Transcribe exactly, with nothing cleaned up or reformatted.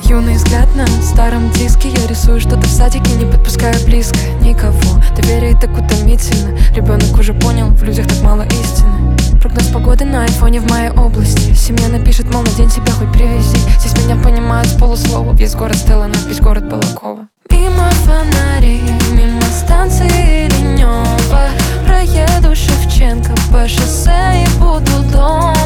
Юный взгляд на старом диске. Я рисую что-то в садике, не подпуская близко никого. Доверие так утомительно. Ребенок уже понял, в людях так мало истины. Прогноз погоды на айфоне в моей области. Семья напишет, мол, на день себя хоть привези. Здесь меня понимают с полуслова. Весь город Стеллана, весь город Балакова. Мимо фонарей, мимо станции Ленёва проеду Шевченко по шоссе и буду дома.